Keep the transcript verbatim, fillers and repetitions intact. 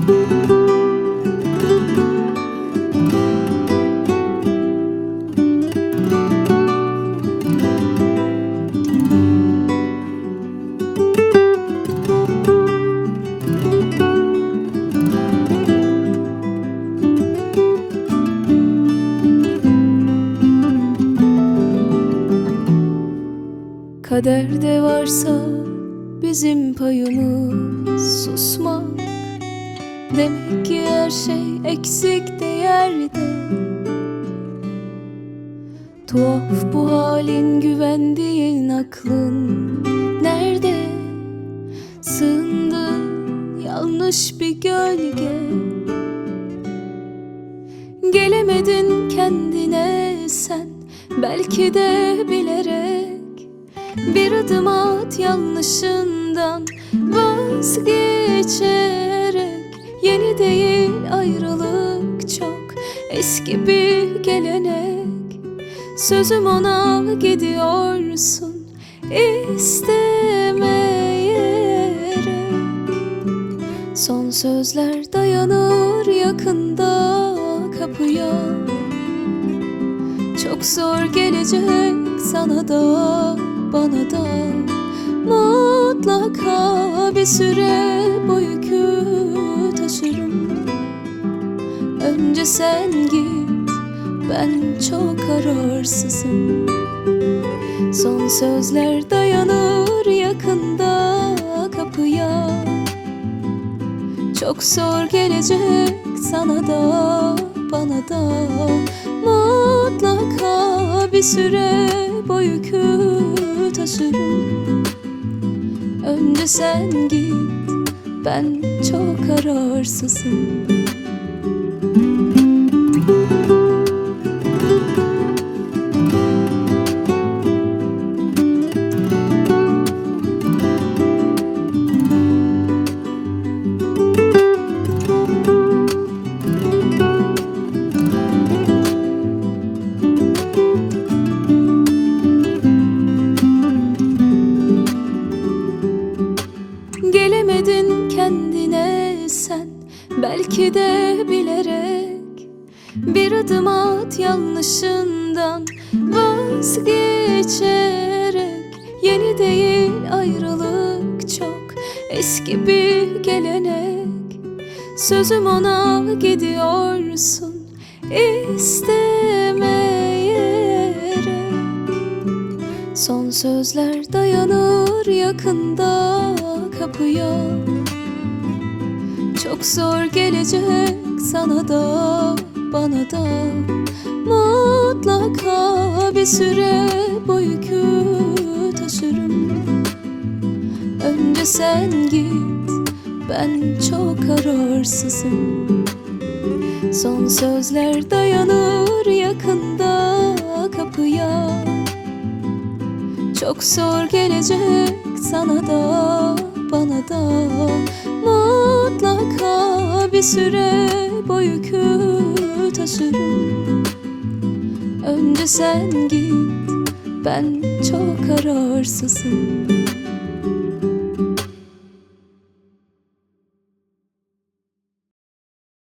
Kaderde varsa bizim payımız susmak. Demek ki her şey eksik değerde. Tuhaf bu halin, güvendiğin aklın nerede? Sığındın yanlış bir gölge. Gelemedin kendine sen, belki de bilerek. Bir adım at yanlışından vazgeçerek. Yeni değil ayrılık, çok eski bir gelenek. Sözüm ona, gidiyorsun istemeyerek. Son sözler dayanır yakında kapıya. Çok zor gelecek sana da bana da. Mutlaka bir süre bu yükü taşırım. Önce sen git, ben çok kararsızım. Son sözler dayanır yakında kapıya. Çok zor gelecek sana da bana da. Mutlaka bir süre bu yükü taşırım. Önce sen git, ben çok kararsızım. Gelemedin kendine sen, belki de bilerek. Bir adım at yanlışından vazgeçerek. Yeni değil ayrılık, çok eski bir gelenek. Sözüm ona, gidiyorsun istemeyerek. Son sözler dayanır yakında kapıya. Çok zor gelecek sana da bana da. Mutlaka bir süre bu yükü taşırım. Önce sen git, ben çok kararsızım. Son sözler dayanır yakında kapıya. Çok zor gelecek sana da bana da. Mutlaka bir süre bu yükü taşırım. Önce sen git, ben çok kararsızım.